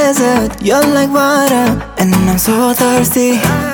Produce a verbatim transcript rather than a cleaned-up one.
desert. You're like water, and I'm so thirsty.